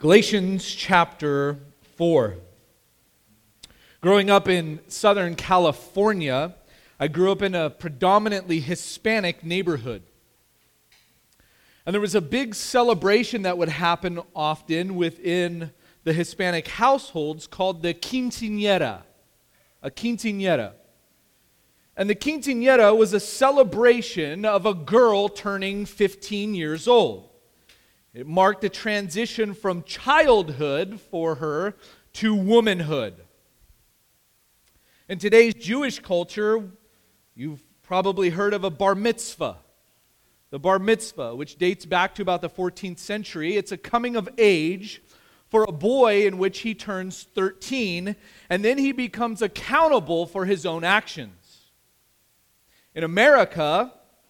Galatians chapter 4. Growing up in Southern California, I grew up in a predominantly Hispanic neighborhood. And there was a big celebration that would happen often within the Hispanic households called the quinceañera. A quinceañera. And the quinceañera was a celebration of a girl turning 15 years old. It marked a transition from childhood for her to womanhood. In today's Jewish culture, you've probably heard of a bar mitzvah. The bar mitzvah, which dates back to about the 14th century, it's a coming of age for a boy in which he turns 13, and then he becomes accountable for his own actions. In America,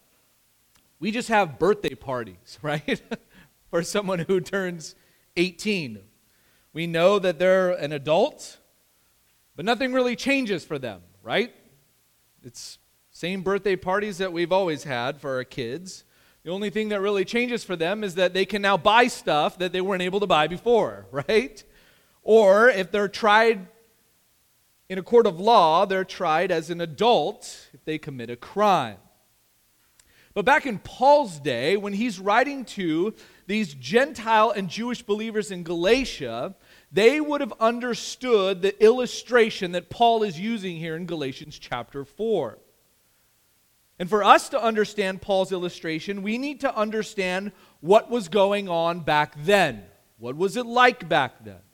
we just have birthday parties, right? For someone who turns 18. We know that they're an adult, but nothing really changes for them, right? It's same birthday parties that we've always had for our kids. The only thing that really changes for them is that they can now buy stuff that they weren't able to buy before, right? Or if they're tried in a court of law, they're tried as an adult if they commit a crime. But back in Paul's day, when he's writing to these Gentile and Jewish believers in Galatia, they would have understood the illustration that Paul is using here in Galatians chapter 4. And for us to understand Paul's illustration, we need to understand what was going on back then. What was it like back then?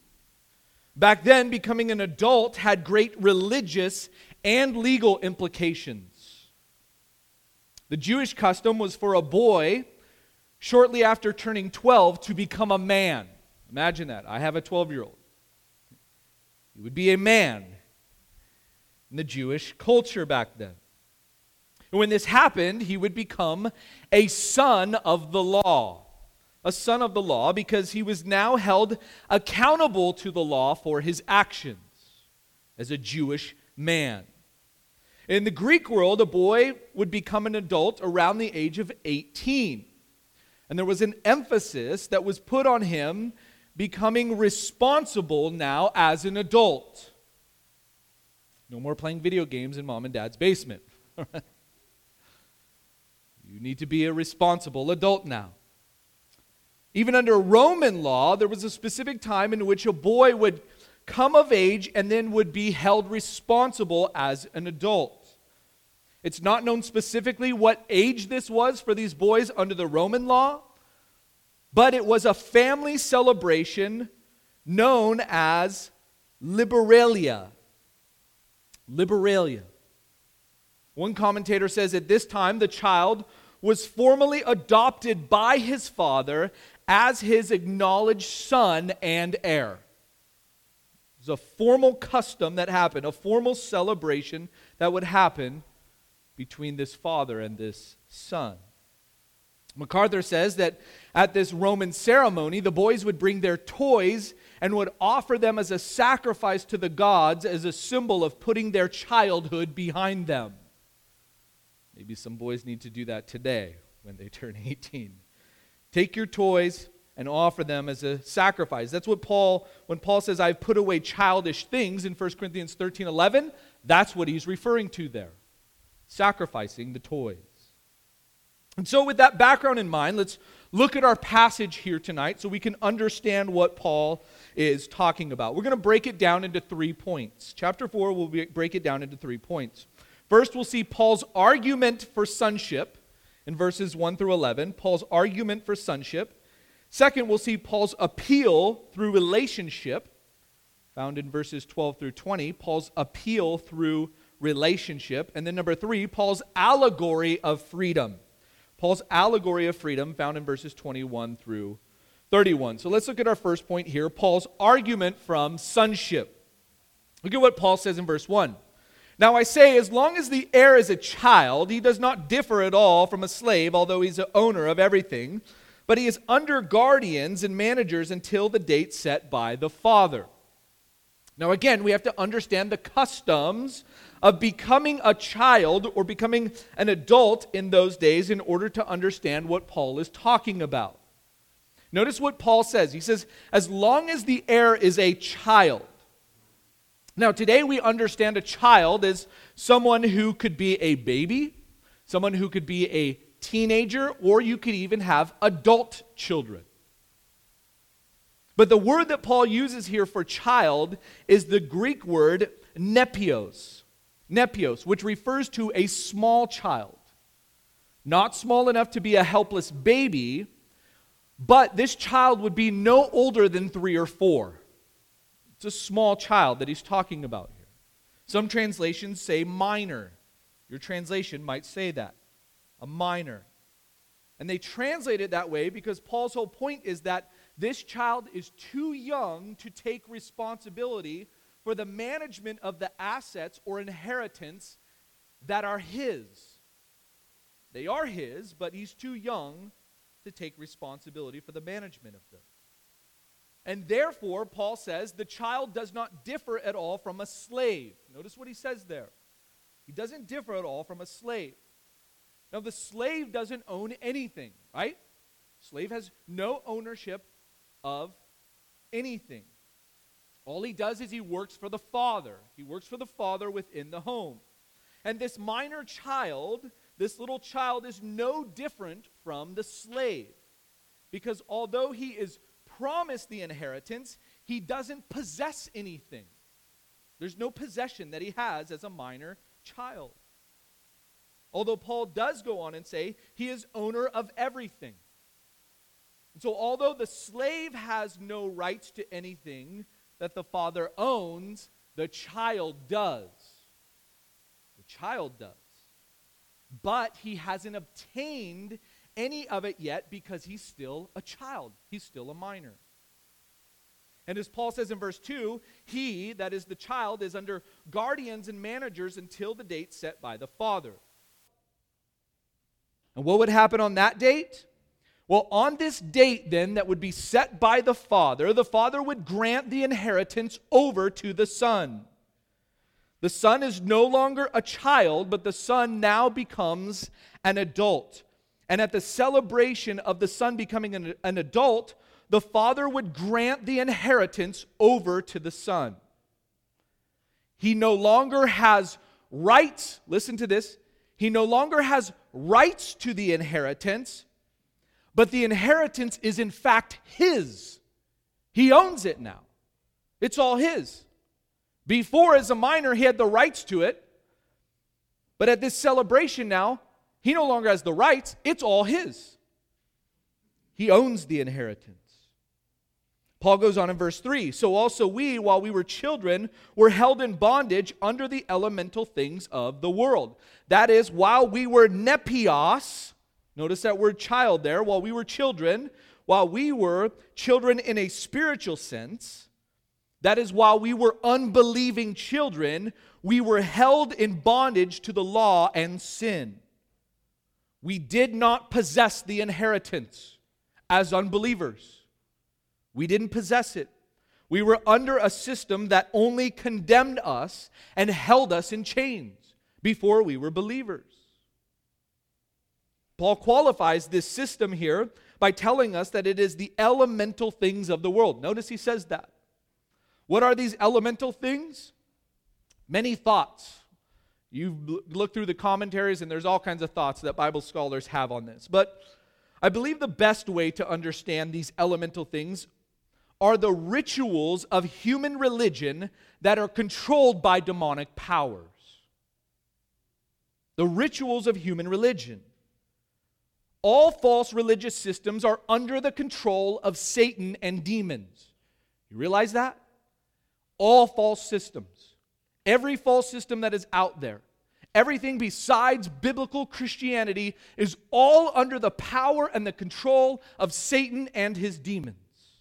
Back then, becoming an adult had great religious and legal implications. The Jewish custom was for a boy, shortly after turning 12, to become a man. Imagine that. I have a 12-year-old. He would be a man in the Jewish culture back then. And when this happened, he would become a son of the law. A son of the law because he was now held accountable to the law for his actions as a Jewish man. In the Greek world, a boy would become an adult around the age of 18. And there was an emphasis that was put on him becoming responsible now as an adult. No more playing video games in mom and dad's basement. You need to be a responsible adult now. Even under Roman law, there was a specific time in which a boy would come of age and then would be held responsible as an adult. It's not known specifically what age this was for these boys under the Roman law, but it was a family celebration known as Liberalia. Liberalia. One commentator says at this time the child was formally adopted by his father as his acknowledged son and heir. It was a formal custom that happened, a formal celebration that would happen between this father and this son. MacArthur says that at this Roman ceremony, the boys would bring their toys and would offer them as a sacrifice to the gods as a symbol of putting their childhood behind them. Maybe some boys need to do that today when they turn 18. Take your toys and offer them as a sacrifice. That's what when Paul says, I've put away childish things in 1 Corinthians 13:11, that's what he's referring to there. Sacrificing the toys. And so with that background in mind, let's look at our passage here tonight so we can understand what Paul is talking about. We're going to break it down into 3 points. Chapter 4, we'll break it down into 3 points. First, we'll see Paul's argument for sonship in verses 1 through 11. Paul's argument for sonship. Second, we'll see Paul's appeal through relationship, found in verses 12 through 20. Paul's appeal through relationship. And then number 3, Paul's allegory of freedom. Paul's allegory of freedom, found in verses 21 through 31. So let's look at our first point here, Paul's argument from sonship. Look at what Paul says in verse 1. Now I say, as long as the heir is a child, he does not differ at all from a slave, although he's the owner of everything, but he is under guardians and managers until the date set by the father. Now again, we have to understand the customs of becoming a child or becoming an adult in those days in order to understand what Paul is talking about. Notice what Paul says. He says, as long as the heir is a child. Now, today we understand a child as someone who could be a baby, someone who could be a teenager, or you could even have adult children. But the word that Paul uses here for child is the Greek word nepios. Nepios, which refers to a small child. Not small enough to be a helpless baby, but this child would be no older than 3 or 4. It's a small child that he's talking about here. Some translations say minor. Your translation might say that. A minor. And they translate it that way because Paul's whole point is that this child is too young to take responsibility for the management of the assets or inheritance that are his. They are his, but he's too young to take responsibility for the management of them. And therefore, Paul says, the child does not differ at all from a slave. Notice what he says there. He doesn't differ at all from a slave. Now, the slave doesn't own anything, right? Slave has no ownership of anything. All he does is he works for the father. He works for the father within the home. And this minor child, this little child, is no different from the slave. Because although he is promised the inheritance, he doesn't possess anything. There's no possession that he has as a minor child. Although Paul does go on and say he is owner of everything. And so although the slave has no rights to anything that the father owns, the child does. The child does. But he hasn't obtained any of it yet because he's still a child. He's still a minor. And as Paul says in verse 2, he, that is the child, is under guardians and managers until the date set by the father. And what would happen on that date? Well, on this date then that would be set by the father would grant the inheritance over to the son. The son is no longer a child, but the son now becomes an adult. And at the celebration of the son becoming an adult, the father would grant the inheritance over to the son. He no longer has rights, listen to this, he no longer has rights to the inheritance, but the inheritance is in fact his. He owns it now. It's all his. Before, as a minor, he had the rights to it, but at this celebration now, he no longer has the rights, it's all his. He owns the inheritance. Paul goes on in verse 3, so also we, while we were children, were held in bondage under the elemental things of the world. That is, while we were nepios, notice that word child there, while we were children in a spiritual sense, that is, while we were unbelieving children, we were held in bondage to the law and sin. We did not possess the inheritance as unbelievers. We didn't possess it. We were under a system that only condemned us and held us in chains before we were believers. Paul qualifies this system here by telling us that it is the elemental things of the world. Notice he says that. What are these elemental things? Many thoughts. You look through the commentaries and there's all kinds of thoughts that Bible scholars have on this. But I believe the best way to understand these elemental things are the rituals of human religion that are controlled by demonic powers. The rituals of human religion. All false religious systems are under the control of Satan and demons. You realize that? All false systems. Every false system that is out there, everything besides biblical Christianity is all under the power and the control of Satan and his demons.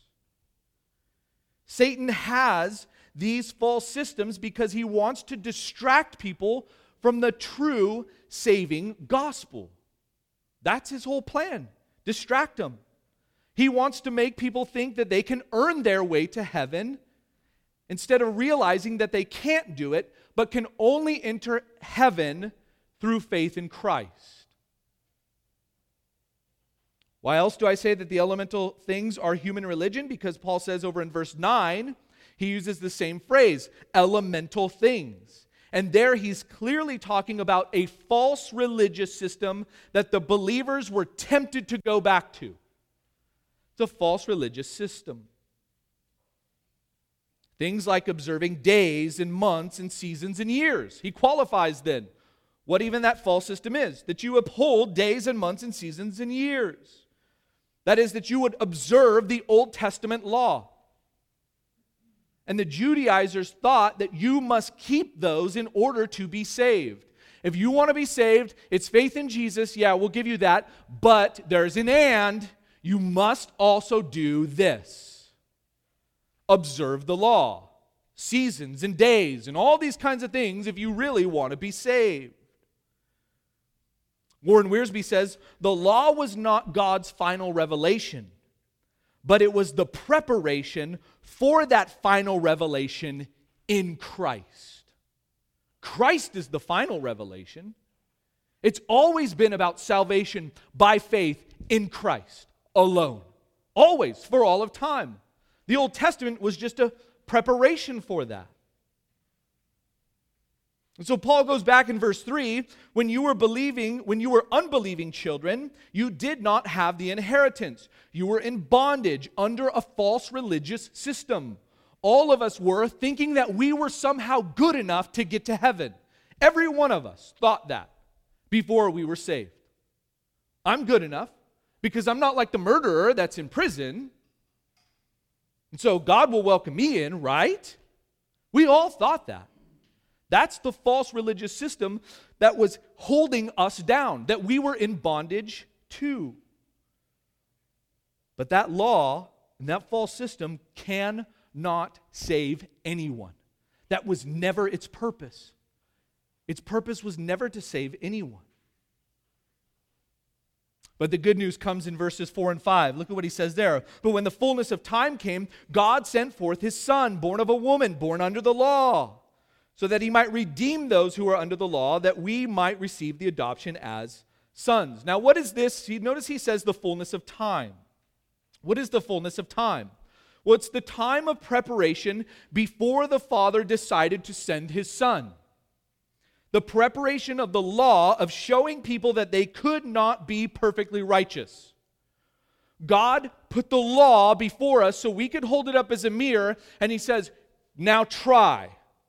Satan has these false systems because he wants to distract people from the true saving gospel. That's his whole plan. Distract them. He wants to make people think that they can earn their way to heaven instead of realizing that they can't do it, but can only enter heaven through faith in Christ. Why else do I say that the elemental things are human religion? Because Paul says over in verse 9, he uses the same phrase, elemental things. And there he's clearly talking about a false religious system that the believers were tempted to go back to. It's a false religious system. Things like observing days and months and seasons and years. He qualifies then what even that false system is, that you uphold days and months and seasons and years. That is, that you would observe the Old Testament law. And the Judaizers thought that you must keep those in order to be saved. If you want to be saved, it's faith in Jesus, yeah, we'll give you that, but there's an and, you must also do this. Observe the law, seasons and days, and all these kinds of things if you really want to be saved. Warren Wiersbe says, the law was not God's final revelation, but it was the preparation for that final revelation in Christ. Christ is the final revelation. It's always been about salvation by faith in Christ alone. Always, for all of time. The Old Testament was just a preparation for that. And so Paul goes back in verse 3, when you were unbelieving children, you did not have the inheritance. You were in bondage under a false religious system. All of us were thinking that we were somehow good enough to get to heaven. Every one of us thought that before we were saved. I'm good enough because I'm not like the murderer that's in prison. And so God will welcome me in, right? We all thought that. That's the false religious system that was holding us down, that we were in bondage to. But that law and that false system cannot save anyone. That was never its purpose. Its purpose was never to save anyone. But the good news comes in verses 4 and 5. Look at what he says there. But when the fullness of time came, God sent forth his Son, born of a woman, born under the law, so that he might redeem those who are under the law, that we might receive the adoption as sons. Now, what is this? Notice he says the fullness of time. What is the fullness of time? Well, it's the time of preparation before the Father decided to send his Son. The preparation of the law of showing people that they could not be perfectly righteous. God put the law before us so we could hold it up as a mirror, and he says, now try.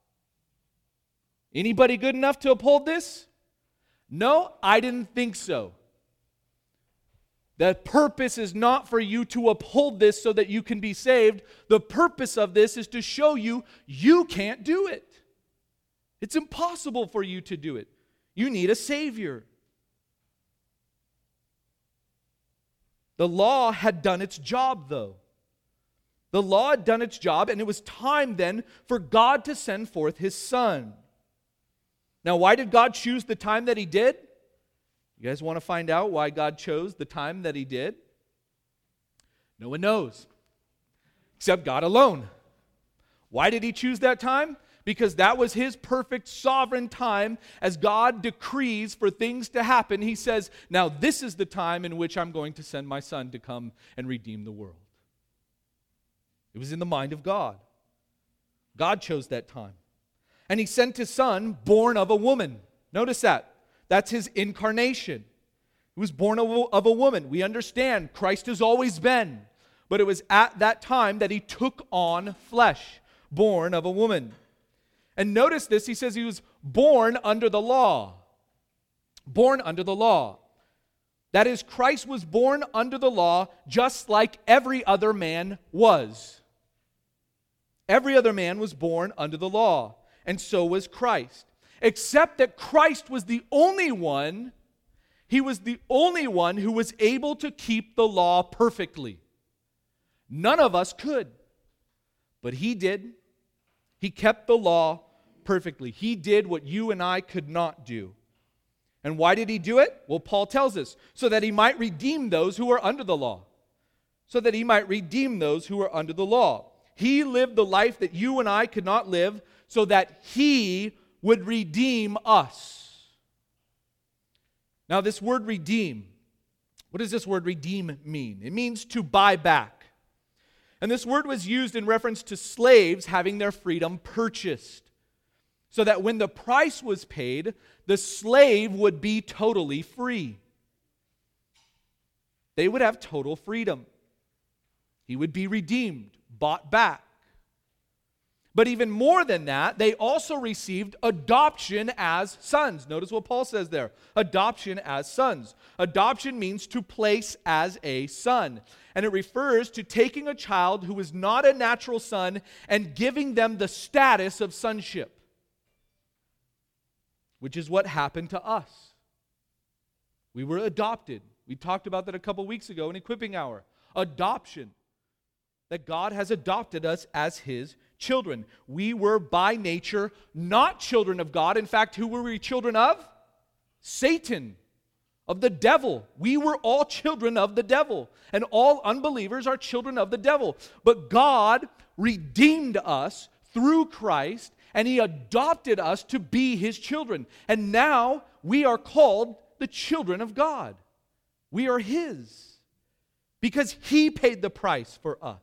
Anybody good enough to uphold this? No, I didn't think so. The purpose is not for you to uphold this so that you can be saved. The purpose of this is to show you you can't do it. It's impossible for you to do it. You need a Savior. The law had done its job, though. The law had done its job, and it was time then for God to send forth his Son. Now, why did God choose the time that he did? You guys want to find out why God chose the time that he did? No one knows, except God alone. Why did he choose that time? Because that was his perfect sovereign time. As God decrees for things to happen, he says, now this is the time in which I'm going to send my Son to come and redeem the world. It was in the mind of God. God chose that time. And he sent his Son, born of a woman. Notice that. That's his incarnation. He was born of a woman. We understand Christ has always been. But it was at that time that he took on flesh, born of a woman. And notice this, he says he was born under the law. Born under the law. That is, Christ was born under the law just like every other man was. Every other man was born under the law. And so was Christ. Except that Christ was the only one, he was the only one who was able to keep the law perfectly. None of us could. But he did. He kept the law perfectly. He did what you and I could not do. And why did he do it? Well, Paul tells us, so that he might redeem those who are under the law. So that he might redeem those who are under the law. He lived the life that you and I could not live, so that he would redeem us. Now, this word redeem, What does this word redeem mean? It means to buy back. And this word was used in reference to slaves having their freedom purchased, so that when the price was paid, the slave would be totally free. They would have total freedom. He would be redeemed, bought back. But even more than that, they also received adoption as sons. Notice what Paul says there. Adoption as sons. Adoption means to place as a son. And it refers to taking a child who is not a natural son and giving them the status of sonship, which is what happened to us. We were adopted. We talked about that a couple weeks ago in Equipping Hour. Adoption. That God has adopted us as His children. We were by nature not children of God. In fact, who were we children of? Satan, of the devil. We were all children of the devil. And all unbelievers are children of the devil. But God redeemed us through Christ, and He adopted us to be His children. And now we are called the children of God. We are His because He paid the price for us.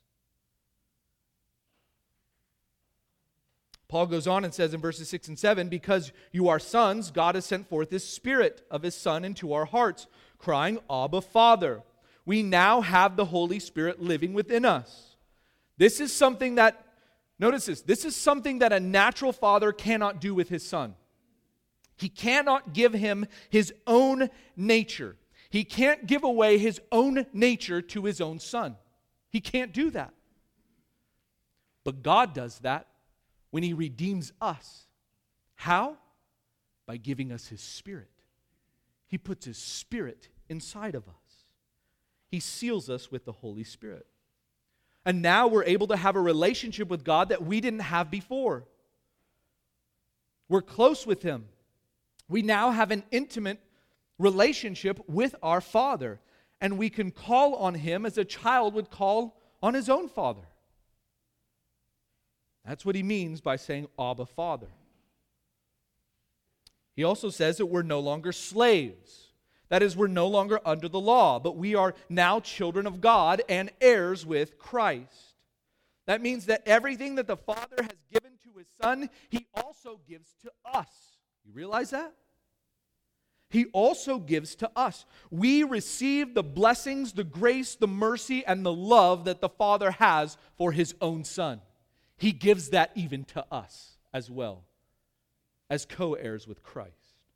Paul goes on and says in verses 6 and 7, because you are sons, God has sent forth His Spirit of His Son into our hearts, crying, Abba, Father. We now have the Holy Spirit living within us. This is something that, notice this is something that a natural father cannot do with his son. He cannot give him his own nature. He can't give away his own nature to his own son. He can't do that. But God does that when He redeems us. How? By giving us His Spirit. He puts His Spirit inside of us. He seals us with the Holy Spirit. And now we're able to have a relationship with God that we didn't have before. We're close with Him. We now have an intimate relationship with our Father. And we can call on Him as a child would call on his own father. That's what he means by saying, Abba, Father. He also says that we're no longer slaves. That is, we're no longer under the law, but we are now children of God and heirs with Christ. That means that everything that the Father has given to His Son, He also gives to us. You realize that? He also gives to us. We receive the blessings, the grace, the mercy, and the love that the Father has for His own Son. He gives that even to us as well, as co-heirs with Christ.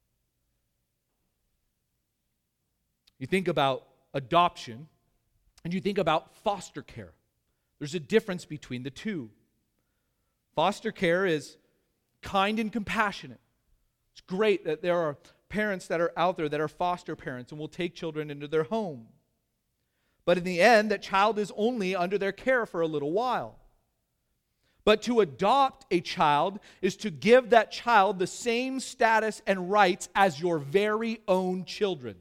You think about adoption, and you think about foster care. There's a difference between the two. Foster care is kind and compassionate. It's great that there are parents that are out there that are foster parents and will take children into their home. But in the end, that child is only under their care for a little while. But to adopt a child is to give that child the same status and rights as your very own children.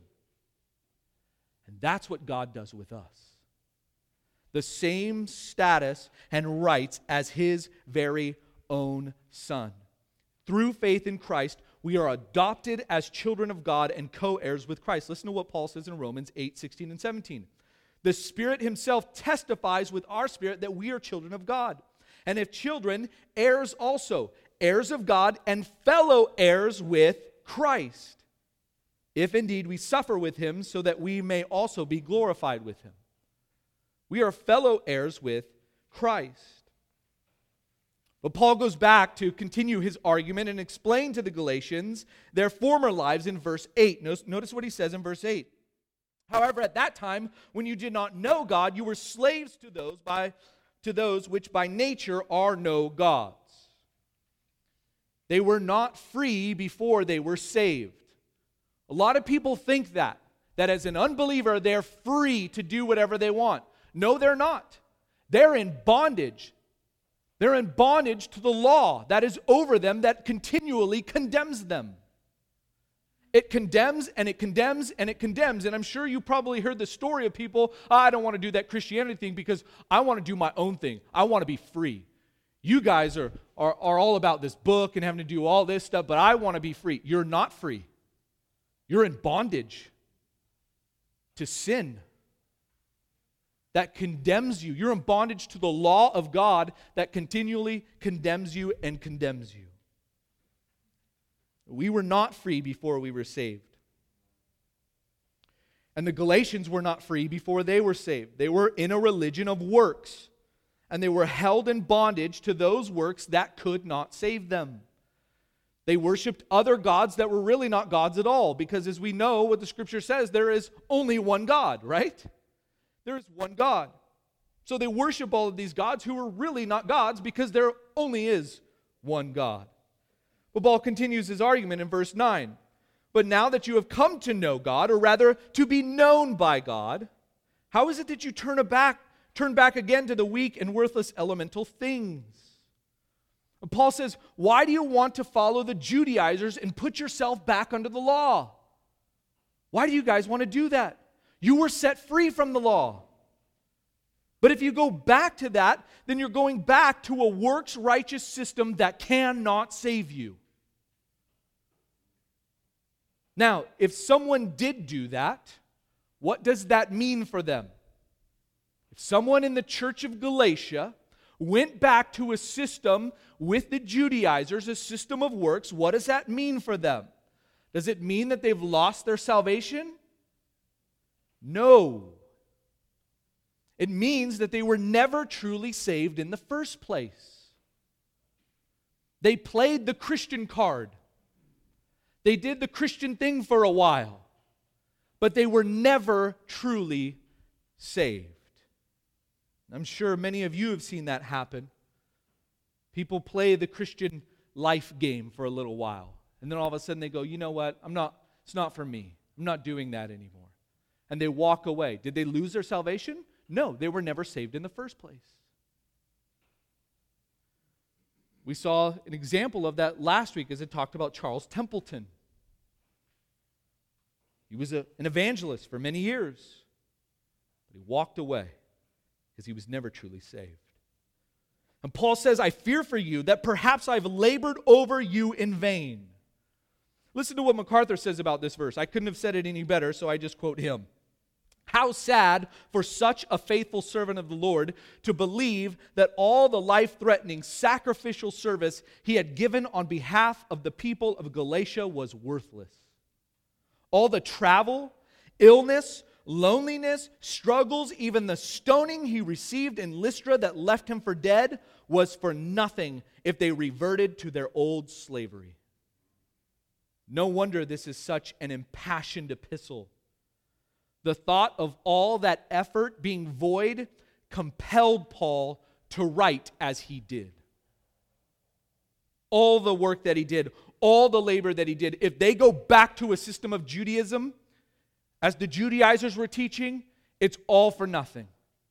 And that's what God does with us. The same status and rights as His very own Son. Through faith in Christ, we are adopted as children of God and co-heirs with Christ. Listen to what Paul says in Romans 8:16 and 17. The Spirit Himself testifies with our spirit that we are children of God. And if children, heirs also, heirs of God and fellow heirs with Christ, if indeed we suffer with Him, so that we may also be glorified with Him. We are fellow heirs with Christ. But Paul goes back to continue his argument and explain to the Galatians their former lives in verse 8. Notice what he says in verse 8. However, at that time, when you did not know God, you were slaves to those which by nature are no gods. They were not free before they were saved. A lot of people think that as an unbeliever, they're free to do whatever they want. No, they're not. They're in bondage. They're in bondage to the law that is over them, that continually condemns them. It condemns and it condemns and it condemns. And I'm sure you probably heard the story of people, I don't want to do that Christianity thing because I want to do my own thing. I want to be free. You guys are all about this book and having to do all this stuff, but I want to be free. You're not free. You're in bondage. to sin that condemns you. You're in bondage to the law of God that continually condemns you and condemns you. We were not free before we were saved. And the Galatians were not free before they were saved. They were in a religion of works, and they were held in bondage to those works that could not save them. They worshiped other gods that were really not gods at all, because as we know what the Scripture says, there is only one God, right? There is one God. So they worship all of these gods who are really not gods because there only is one God. But Paul continues his argument in verse 9. But now that you have come to know God, or rather to be known by God, how is it that you turn back again to the weak and worthless elemental things? And Paul says, why do you want to follow the Judaizers and put yourself back under the law? Why do you guys want to do that? You were set free from the law. But if you go back to that, then you're going back to a works-righteous system that cannot save you. Now, if someone did do that, what does that mean for them? If someone in the church of Galatia went back to a system with the Judaizers, a system of works, what does that mean for them? Does it mean that they've lost their salvation? No. It means that they were never truly saved in the first place. They played the Christian card. They did the Christian thing for a while, but they were never truly saved. I'm sure many of you have seen that happen. People play the Christian life game for a little while, and then all of a sudden they go, you know what, it's not for me. I'm not doing that anymore. And they walk away. Did they lose their salvation? No, they were never saved in the first place. We saw an example of that last week as it talked about Charles Templeton. He was an evangelist for many years, but he walked away because he was never truly saved. And Paul says, I fear for you that perhaps I've labored over you in vain. Listen to what MacArthur says about this verse. I couldn't have said it any better, so I just quote him. How sad for such a faithful servant of the Lord to believe that all the life-threatening sacrificial service he had given on behalf of the people of Galatia was worthless. All the travel, illness, loneliness, struggles, even the stoning he received in Lystra that left him for dead was for nothing if they reverted to their old slavery. No wonder this is such an impassioned epistle. The thought of all that effort being void compelled Paul to write as he did. All the work that he did, all the labor that he did, if they go back to a system of Judaism, as the Judaizers were teaching, it's all for nothing.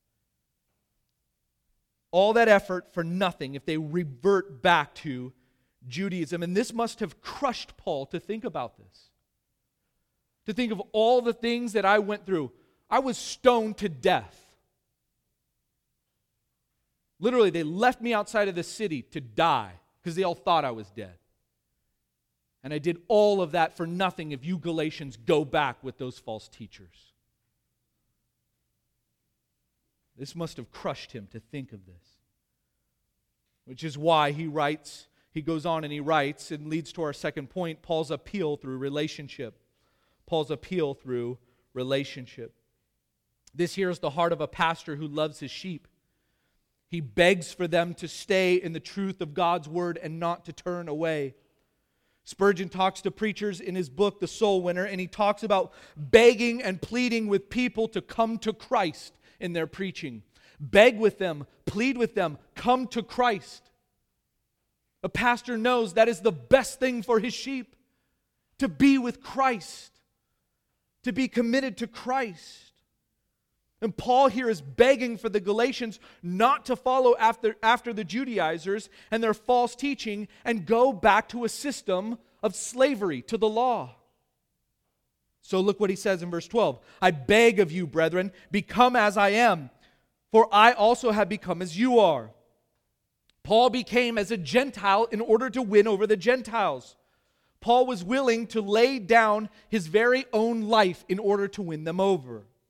All that effort for nothing if they revert back to Judaism. And this must have crushed Paul to think about this. To think of all the things that I went through. I was stoned to death. Literally, they left me outside of the city to die because they all thought I was dead. And I did all of that for nothing if you Galatians go back with those false teachers. This must have crushed him to think of this. Which is why he goes on and he writes, and leads to our second point, Paul's appeal through relationship. Paul's appeal through relationship. This here is the heart of a pastor who loves his sheep. He begs for them to stay in the truth of God's word and not to turn away. Spurgeon talks to preachers in his book, The Soul Winner, and he talks about begging and pleading with people to come to Christ in their preaching. Beg with them, plead with them, come to Christ. A pastor knows that is the best thing for his sheep, to be with Christ. To be committed to Christ. And Paul here is begging for the Galatians not to follow after the Judaizers and their false teaching and go back to a system of slavery to the law. So look what he says in verse 12. I beg of you, brethren, become as I am, for I also have become as you are. Paul became as a Gentile in order to win over the Gentiles. Paul was willing to lay down his very own life in order to win them over.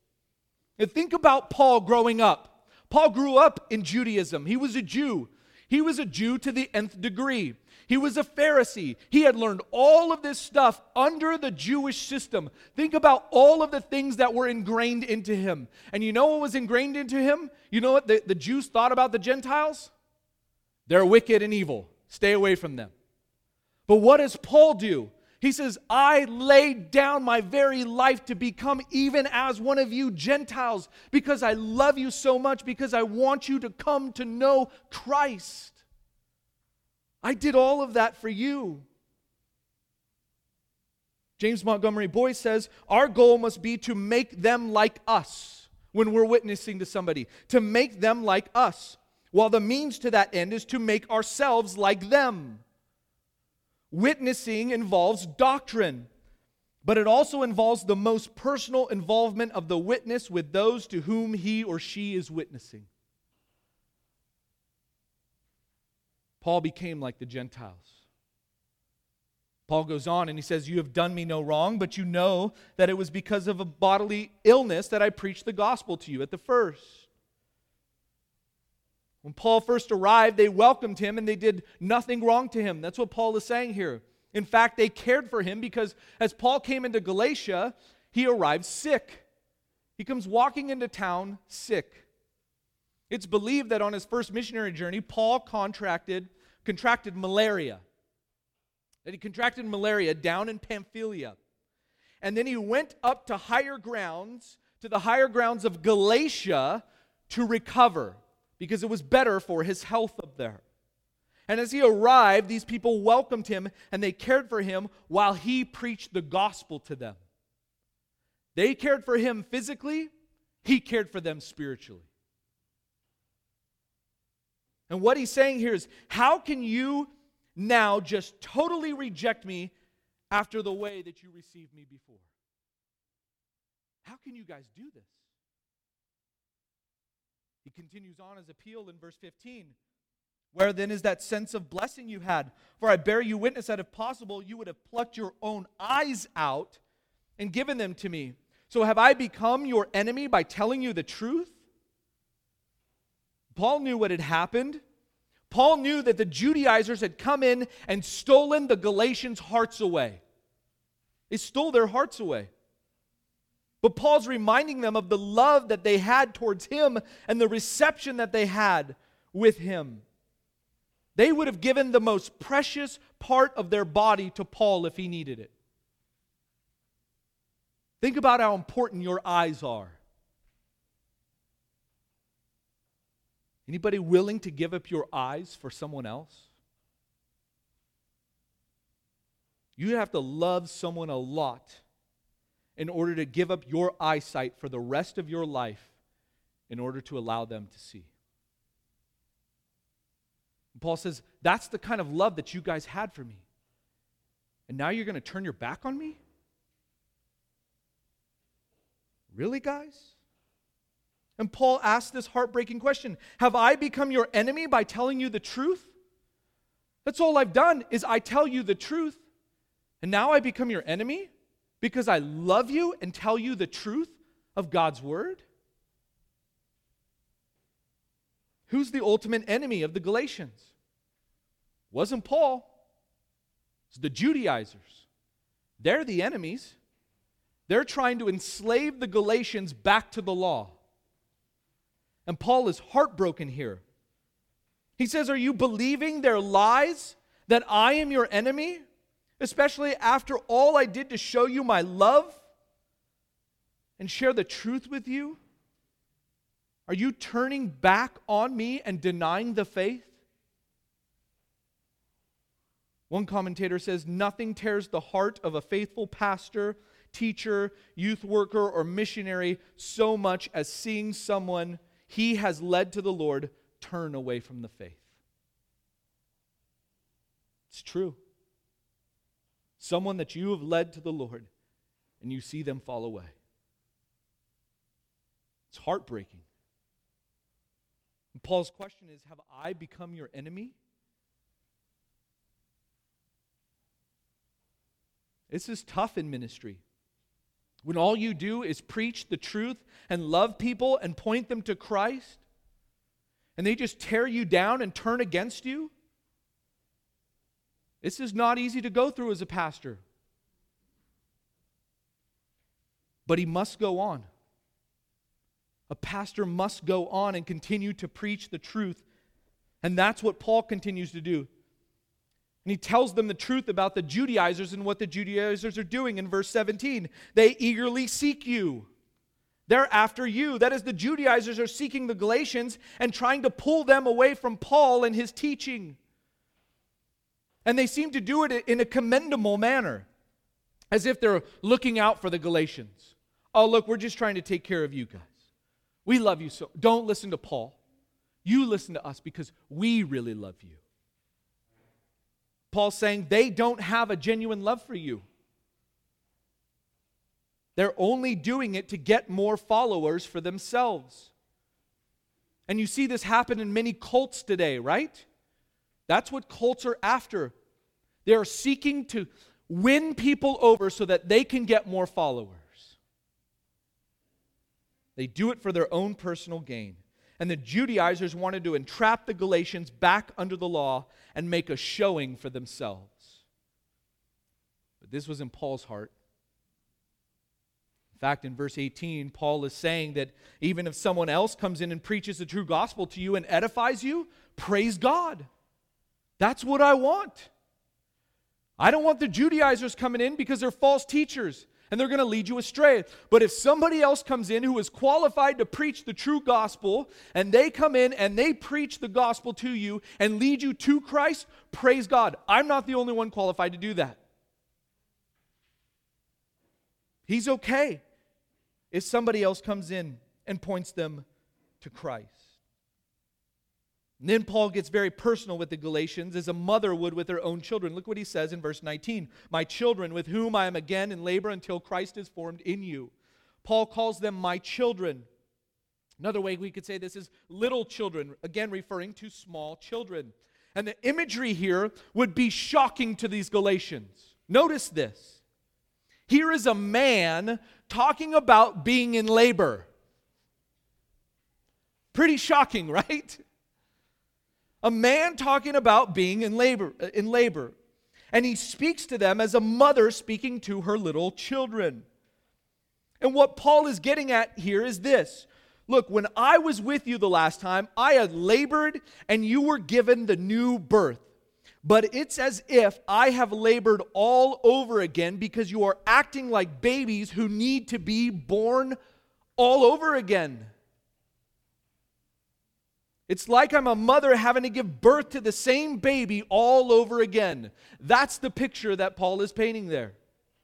And think about Paul growing up. Paul grew up in Judaism. He was a Jew. He was a Jew to the nth degree. He was a Pharisee. He had learned all of this stuff under the Jewish system. Think about all of the things that were ingrained into him. And you know what was ingrained into him? You know what the Jews thought about the Gentiles? They're wicked and evil. Stay away from them. But what does Paul do? He says, I laid down my very life to become even as one of you Gentiles because I love you so much, because I want you to come to know Christ. I did all of that for you. James Montgomery Boyce says, our goal must be to make them like us when we're witnessing to somebody, to make them like us, while the means to that end is to make ourselves like them. Witnessing involves doctrine, but it also involves the most personal involvement of the witness with those to whom he or she is witnessing. Paul became like the Gentiles. Paul goes on and he says, you have done me no wrong, but you know that it was because of a bodily illness that I preached the gospel to you at the first. When Paul first arrived, they welcomed him and they did nothing wrong to him. That's what Paul is saying here. In fact, they cared for him because as Paul came into Galatia, he arrived sick. He comes walking into town sick. It's believed that on his first missionary journey, Paul contracted malaria. That he contracted malaria down in Pamphylia. And then he went up to the higher grounds of Galatia to recover, because it was better for his health up there. And as he arrived, these people welcomed him and they cared for him while he preached the gospel to them. They cared for him physically, he cared for them spiritually. And what he's saying here is, how can you now just totally reject me after the way that you received me before? How can you guys do this? He continues on his appeal in verse 15. Where then is that sense of blessing you had? For I bear you witness that if possible, you would have plucked your own eyes out and given them to me. So have I become your enemy by telling you the truth? Paul knew what had happened. Paul knew that the Judaizers had come in and stolen the Galatians' hearts away. They stole their hearts away. But Paul's reminding them of the love that they had towards him and the reception that they had with him. They would have given the most precious part of their body to Paul if he needed it. Think about how important your eyes are. Anybody willing to give up your eyes for someone else? You have to love someone a lot in order to give up your eyesight for the rest of your life in order to allow them to see. And Paul says, that's the kind of love that you guys had for me. And now you're going to turn your back on me? Really, guys? And Paul asked this heartbreaking question, have I become your enemy by telling you the truth? That's all I've done, is I tell you the truth. And now I become your enemy because I love you and tell you the truth of God's word? Who's the ultimate enemy of the Galatians? It wasn't Paul. It's the Judaizers. They're the enemies. They're trying to enslave the Galatians back to the law. And Paul is heartbroken here. He says, are you believing their lies that I am your enemy? Especially after all I did to show you my love and share the truth with you? Are you turning back on me and denying the faith? One commentator says, nothing tears the heart of a faithful pastor, teacher, youth worker, or missionary so much as seeing someone he has led to the Lord turn away from the faith. It's true. Someone that you have led to the Lord and you see them fall away. It's heartbreaking. And Paul's question is, have I become your enemy? This is tough in ministry. when all you do is preach the truth and love people and point them to Christ, and they just tear you down and turn against you? This is not easy to go through as a pastor. But he must go on. A pastor must go on and continue to preach the truth. And that's what Paul continues to do. And he tells them the truth about the Judaizers and what the Judaizers are doing in verse 17. They eagerly seek you. They're after you. That is, the Judaizers are seeking the Galatians and trying to pull them away from Paul and his teaching. And they seem to do it in a commendable manner, as if they're looking out for the Galatians. Oh, look, we're just trying to take care of you guys. We love you so. Don't listen to Paul. You listen to us because we really love you. Paul's saying they don't have a genuine love for you. They're only doing it to get more followers for themselves. And you see this happen in many cults today, right? That's what cults are after. They are seeking to win people over so that they can get more followers. They do it for their own personal gain. And the Judaizers wanted to entrap the Galatians back under the law and make a showing for themselves. But this was in Paul's heart. In fact, in verse 18, Paul is saying that even if someone else comes in and preaches the true gospel to you and edifies you, praise God. That's what I want. I don't want the Judaizers coming in because they're false teachers and they're going to lead you astray. But if somebody else comes in who is qualified to preach the true gospel, and they come in and they preach the gospel to you and lead you to Christ, praise God. I'm not the only one qualified to do that. He's okay if somebody else comes in and points them to Christ. And then Paul gets very personal with the Galatians, as a mother would with her own children. Look what he says in verse 19. My children, with whom I am again in labor until Christ is formed in you. Paul calls them my children. Another way we could say this is little children, again referring to small children. And the imagery here would be shocking to these Galatians. Notice this. Here is a man talking about being in labor. Pretty shocking, right? A man talking about being in labor. And he speaks to them as a mother speaking to her little children. And what Paul is getting at here is this. Look, when I was with you the last time, I had labored and you were given the new birth. But it's as if I have labored all over again because you are acting like babies who need to be born all over again. It's like I'm a mother having to give birth to the same baby all over again. That's the picture that Paul is painting there.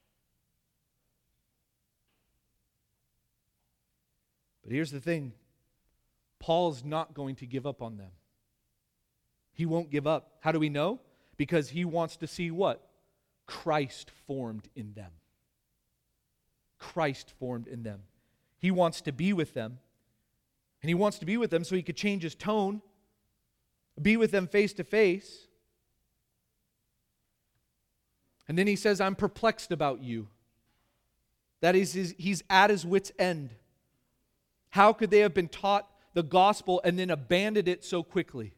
But here's the thing. Paul's not going to give up on them. He won't give up. How do we know? Because he wants to see what? Christ formed in them. Christ formed in them. He wants to be with them. And he wants to be with them so he could change his tone, be with them face to face. And then he says, I'm perplexed about you. That is, he's at his wit's end. How could they have been taught the gospel and then abandoned it so quickly?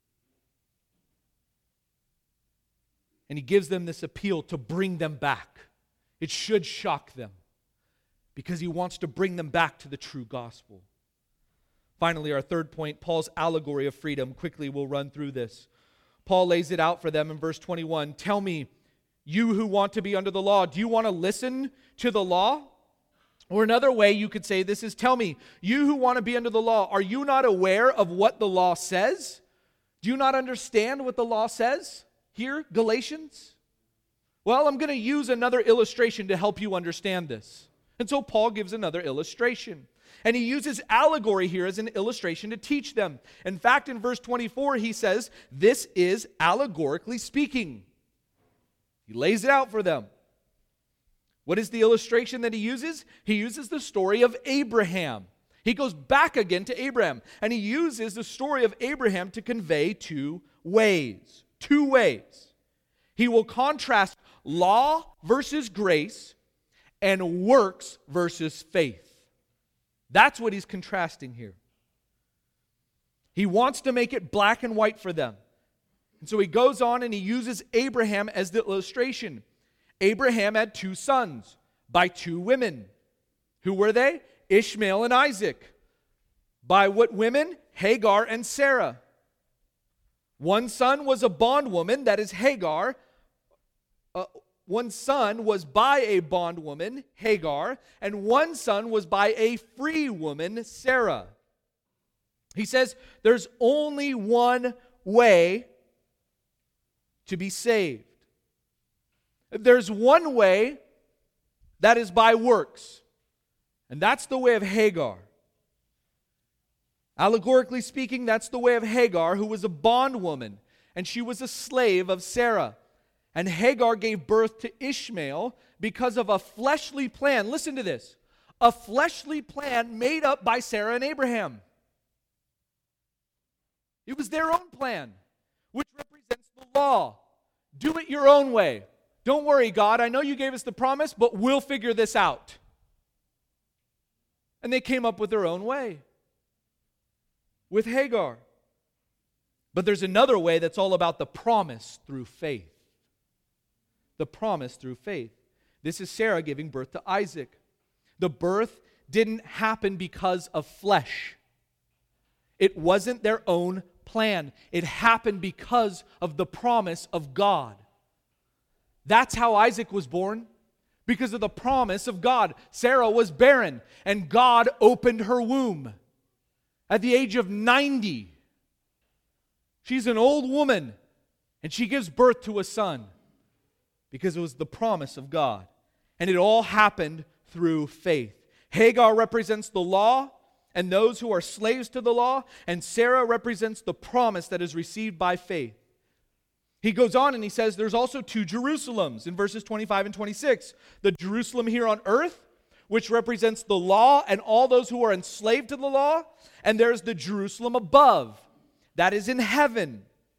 And he gives them this appeal to bring them back. It should shock them because he wants to bring them back to the true gospel. Finally, our third point, Paul's allegory of freedom. Quickly, we'll run through this. Paul lays it out for them in verse 21. Tell me, you who want to be under the law, do you want to listen to the law? Or another way you could say this is, tell me, you who want to be under the law, are you not aware of what the law says? Do you not understand what the law says here, Galatians? Well, I'm going to use another illustration to help you understand this. And so Paul gives another illustration. And he uses allegory here as an illustration to teach them. In fact, in verse 24, he says, this is allegorically speaking. He lays it out for them. What is the illustration that he uses? He uses the story of Abraham. He goes back again to Abraham, and he uses the story of Abraham to convey two ways. He will contrast law versus grace, and works versus faith. That's what he's contrasting here. He wants to make it black and white for them. And so he goes on and he uses Abraham as the illustration. Abraham had 2 sons by 2 women. Who were they? Ishmael and Isaac. By what women? Hagar and Sarah. One son was a bondwoman, that is Hagar. One son was by a bondwoman, Hagar, and one son was by a free woman, Sarah. He says there's only one way to be saved. There's one way, that is by works, and that's the way of Hagar. Allegorically speaking, that's the way of Hagar, who was a bondwoman, and she was a slave of Sarah. And Hagar gave birth to Ishmael because of a fleshly plan. Listen to this. A fleshly plan made up by Sarah and Abraham. It was their own plan, which represents the law. Do it your own way. Don't worry, God, I know you gave us the promise, but we'll figure this out. And they came up with their own way with Hagar. But there's another way that's all about the promise through faith. The promise through faith. This is Sarah giving birth to Isaac. The birth didn't happen because of flesh. It wasn't their own plan. It happened because of the promise of God. That's how Isaac was born, because of the promise of God. Sarah was barren, and God opened her womb at the age of 90. She's an old woman, and she gives birth to a son because it was the promise of God. And it all happened through faith. Hagar represents the law and those who are slaves to the law, and Sarah represents the promise that is received by faith. He goes on and he says there's also 2 Jerusalems in verses 25 and 26. The Jerusalem here on earth, which represents the law and all those who are enslaved to the law, and there's the Jerusalem above, that is in heaven.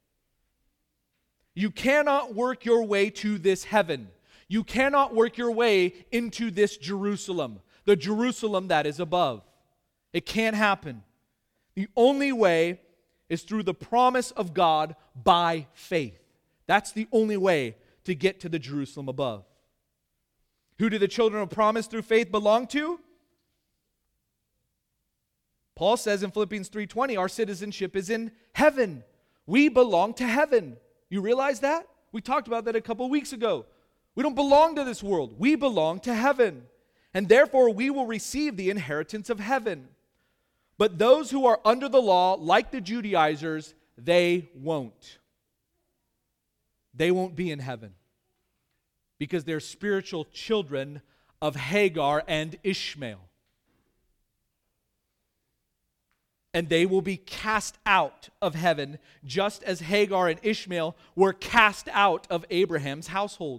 You cannot work your way to this heaven. You cannot work your way into this Jerusalem, the Jerusalem that is above. It can't happen. The only way is through the promise of God by faith. That's the only way to get to the Jerusalem above. Who do the children of promise through faith belong to? Paul says in Philippians 3:20, our citizenship is in heaven. We belong to heaven. You realize that? We talked about that a couple weeks ago. We don't belong to this world. We belong to heaven. And therefore we will receive the inheritance of heaven. But those who are under the law, like the Judaizers, they won't. They won't be in heaven because they're spiritual children of Hagar and Ishmael. And they will be cast out of heaven just as Hagar and Ishmael were cast out of Abraham's household.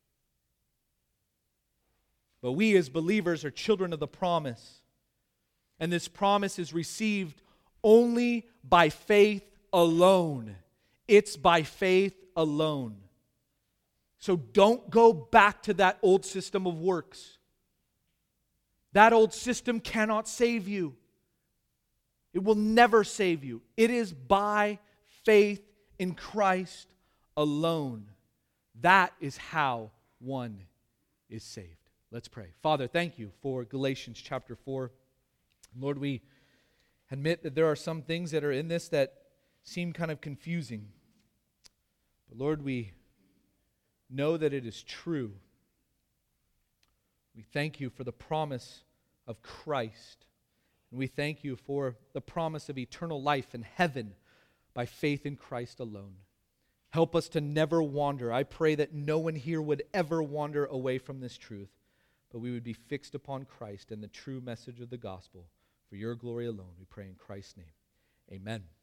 But we as believers are children of the promise. And this promise is received only by faith alone. It's by faith alone. So don't go back to that old system of works. That old system cannot save you. It will never save you. It is by faith in Christ alone. That is how one is saved. Let's pray. Father, thank you for Galatians chapter 4. Lord, we admit that there are some things that are in this that seem kind of confusing. But Lord, we know that it is true. We thank you for the promise of Christ. And we thank you for the promise of eternal life in heaven by faith in Christ alone. Help us to never wander. I pray that no one here would ever wander away from this truth, but we would be fixed upon Christ and the true message of the gospel. For your glory alone, we pray in Christ's name. Amen.